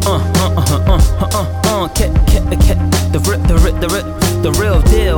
The real deal.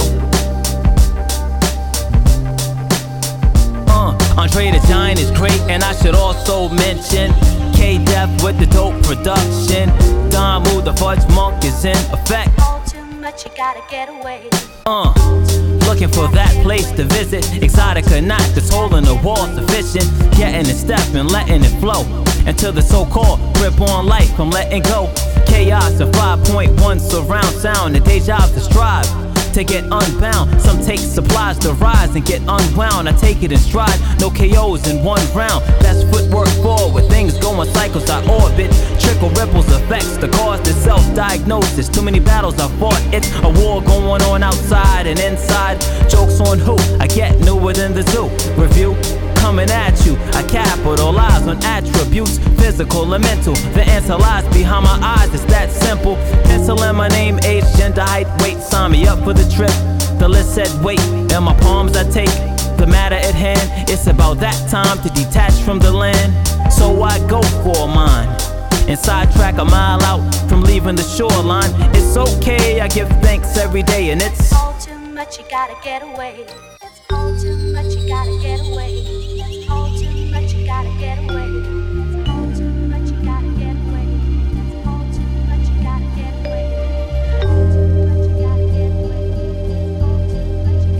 Andre the Giant is great, and I should also mention K-Def with the dope production. Damu the Fudge Monk is in effect. All too much, you gotta get away. Looking for that place to visit. Exotic or not, this hole in the wall sufficient. Getting it step and letting it flow until the so-called grip on life from letting go. Chaos of 5.1 surround sound, the deja vu to strive to get unbound. Some take supplies to rise and get unwound. I take it in stride, no KOs in one round. That's footwork forward, things going cycles I orbit. Trickle ripples effects, the cause to self-diagnosis. Too many battles I fought, it's a war going on outside and inside. Jokes on who, I get newer than the zoo. Review coming at you, I capitalize on attributes, physical and mental. The answer lies behind my eyes, it's that simple. Pencil in my name, age, gender, height, weight, sign me up for the trip. The list said wait, in my palms I take the matter at hand. It's about that time to detach from the land, so I go for mine and sidetrack a mile out from leaving the shoreline. It's okay, I give thanks every day, and it's all too much, you gotta get away. It's all too much, you gotta get away. It's all too much, you gotta get away. It's all too much, you gotta get away. It's all too much, you gotta get away. It's all too much, you gotta get away. It's all too much, you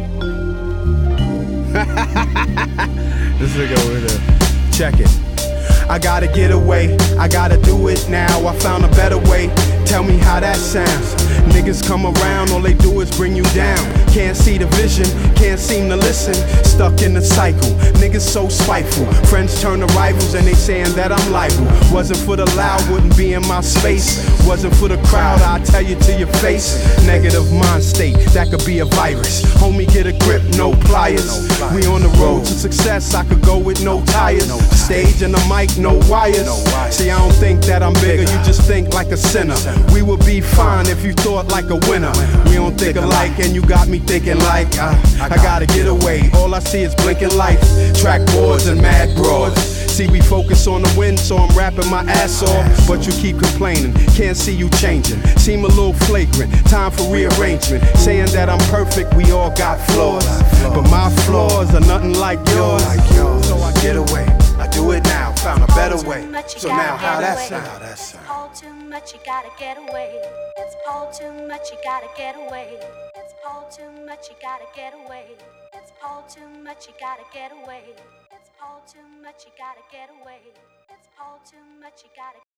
gotta get away. This nigga over there. Check it. I gotta get away, I gotta do it now. I found a better way, tell me how that sounds. Niggas come around, all they do is bring you down. Can't see the vision, can't seem to listen. Stuck in the cycle, niggas so spiteful. Friends turn to rivals and they saying that I'm liable. Wasn't for the loud, wouldn't be in my space. Wasn't for the crowd, I'll tell you to your face. Negative mind state, that could be a virus. Homie, get a grip, no pliers. We on the road to success, I could go with no tires. Stage and the mic, no wires. See, I don't think that I'm bigger, you just think like a sinner. We would be fine if you thought like a winner. We don't think alike, and you got me thinking like I gotta get away. All I see is blinking lights, track boards and mad broads. See, we focus on the win, so I'm rapping my ass off. But you keep complaining, can't see you changing. Seem a little flagrant, time for rearrangement. Saying that I'm perfect, we all got flaws. But my flaws are nothing like yours. So I get away, I do it now, found a better way. So now how that sound? It's all too much, you gotta get away. It's all too much, you gotta get away. It's all too much, you gotta get away. It's all too much, you gotta get away. It's all too much, you gotta get away. It's all too much, you gotta